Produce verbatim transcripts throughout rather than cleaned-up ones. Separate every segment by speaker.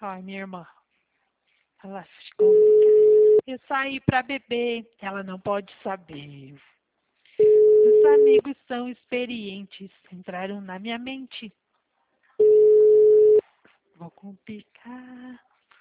Speaker 1: Ai, minha irmã. Ela ficou... Eu saí pra beber, ela não pode saber. Os amigos são experientes, entraram na minha mente. Vou complicar.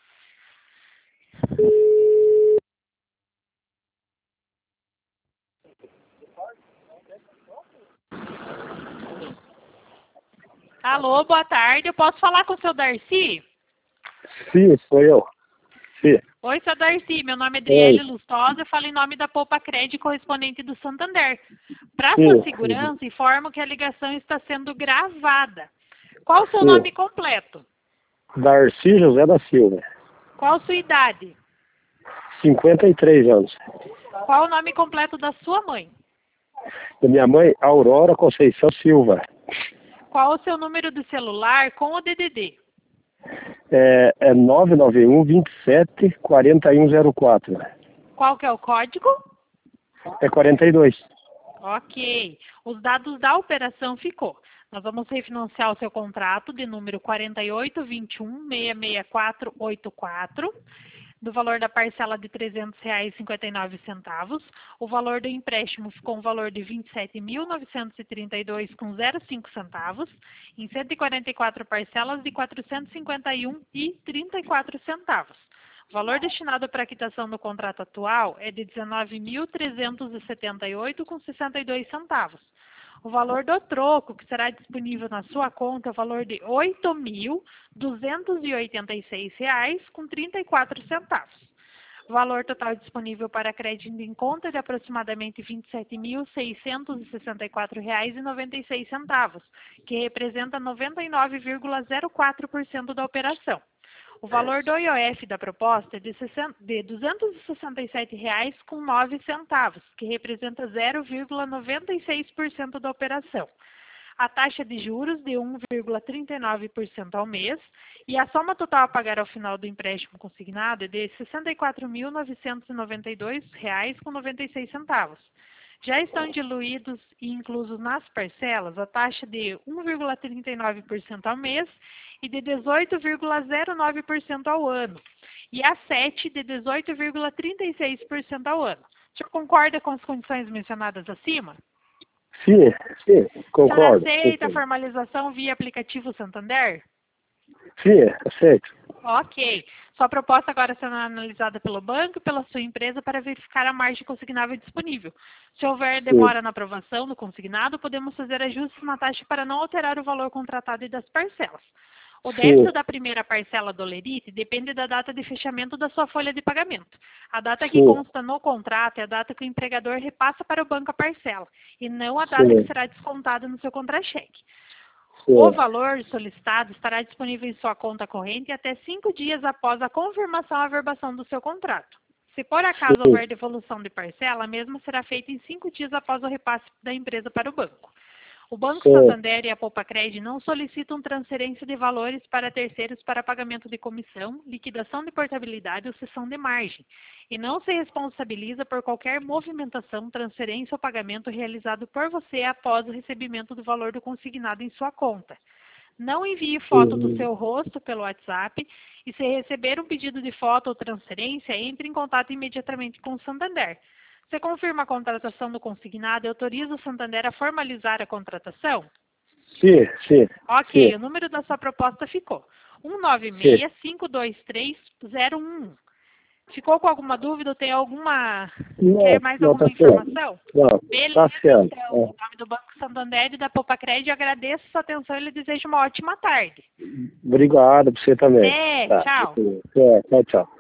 Speaker 1: Alô, boa tarde. Eu posso falar com o seu Darcy?
Speaker 2: Sim, sou eu. Sim.
Speaker 1: Oi, seu Darcy. Meu nome é Adriele
Speaker 2: Oi.
Speaker 1: Lustosa. Eu falo em nome da Poupa Cred, correspondente do Santander. Para
Speaker 2: Sim.
Speaker 1: sua segurança, informo que a ligação está sendo gravada. Qual o seu
Speaker 2: Sim.
Speaker 1: nome completo?
Speaker 2: Darcy José da Silva.
Speaker 1: Qual a sua idade?
Speaker 2: cinquenta e três anos.
Speaker 1: Qual o nome completo da sua mãe?
Speaker 2: Da minha mãe, Aurora Conceição Silva.
Speaker 1: Qual o seu número de celular com o D D D?
Speaker 2: É, é nove nove um, vinte e sete, quarenta e um zero quatro.
Speaker 1: Qual que é o código?
Speaker 2: É quarenta e dois.
Speaker 1: Ok. Os dados da operação ficou. Nós vamos refinanciar o seu contrato de número quatro oito dois um, seis seis quatro oito quatro, do valor da parcela de trezentos reais e cinquenta e nove centavos. O valor do empréstimo ficou um valor de vinte e sete mil novecentos e trinta e dois reais e zero cinco centavos, em cento e quarenta e quatro parcelas de quatrocentos e cinquenta e um reais e trinta e quatro centavos. O valor destinado para a quitação do contrato atual é de dezenove mil trezentos e setenta e oito reais e sessenta e dois centavos. O valor do troco que será disponível na sua conta é o valor de oito mil duzentos e oitenta e seis reais e trinta e quatro centavos. O valor total disponível para crédito em conta é de aproximadamente vinte e sete mil seiscentos e sessenta e quatro reais e noventa e seis centavos, que representa noventa e nove vírgula zero quatro por cento da operação. O valor do I O F da proposta é de duzentos e sessenta e sete reais e nove centavos, que representa zero vírgula noventa e seis por cento da operação. A taxa de juros de um vírgula trinta e nove por cento ao mês e a soma total a pagar ao final do empréstimo consignado é de sessenta e quatro mil novecentos e noventa e dois reais e noventa e seis centavos. Já estão diluídos e inclusos nas parcelas a taxa de um vírgula trinta e nove por cento ao mês e de dezoito vírgula zero nove por cento ao ano, e a sete de dezoito vírgula trinta e seis por cento ao ano. O senhor concorda com as condições mencionadas acima?
Speaker 2: Sim, sim, concordo.
Speaker 1: O senhor aceita a
Speaker 2: Concordo.
Speaker 1: formalização via aplicativo Santander?
Speaker 2: Sim, aceito.
Speaker 1: Ok. Sua proposta agora será analisada pelo banco e pela sua empresa para verificar a margem consignável disponível. Se houver demora na aprovação do consignado, podemos fazer ajustes na taxa para não alterar o valor contratado e das parcelas. O débito
Speaker 2: Sim.
Speaker 1: da primeira parcela do Lerite depende da data de fechamento da sua folha de pagamento. A data que
Speaker 2: Sim.
Speaker 1: consta no contrato é a data que o empregador repassa para o banco a parcela, e não a data
Speaker 2: Sim.
Speaker 1: que será descontada no seu contra-cheque.
Speaker 2: Sim.
Speaker 1: O valor solicitado estará disponível em sua conta corrente até cinco dias após a confirmação e averbação do seu contrato. Se por acaso
Speaker 2: Sim.
Speaker 1: houver devolução de parcela, a mesma será feita em cinco dias após o repasse da empresa para o banco. O Banco
Speaker 2: Sim.
Speaker 1: Santander e a Poupa Cred não solicitam transferência de valores para terceiros para pagamento de comissão, liquidação de portabilidade ou cessão de margem, e não se responsabiliza por qualquer movimentação, transferência ou pagamento realizado por você após o recebimento do valor do consignado em sua conta. Não envie foto do seu rosto pelo WhatsApp e, se receber um pedido de foto ou transferência, entre em contato imediatamente com o Santander. Você confirma a contratação do consignado e autoriza o Santander a formalizar a contratação?
Speaker 2: Sim, sim.
Speaker 1: Ok,
Speaker 2: Sim.
Speaker 1: o número da sua proposta ficou um nove seis, cinco dois três, zero um um. Ficou com alguma dúvida ou tem alguma...
Speaker 2: Não,
Speaker 1: Quer mais
Speaker 2: não, tá
Speaker 1: alguma
Speaker 2: certo.
Speaker 1: informação?
Speaker 2: Não,
Speaker 1: Beleza,
Speaker 2: tá certo.
Speaker 1: então.
Speaker 2: É.
Speaker 1: Em nome do Banco Santander e da Poupa Cred, agradeço a sua atenção e lhe desejo uma ótima tarde.
Speaker 2: Obrigado, pra você também.
Speaker 1: Até,
Speaker 2: Tá.
Speaker 1: tchau.
Speaker 2: É, tchau, tchau.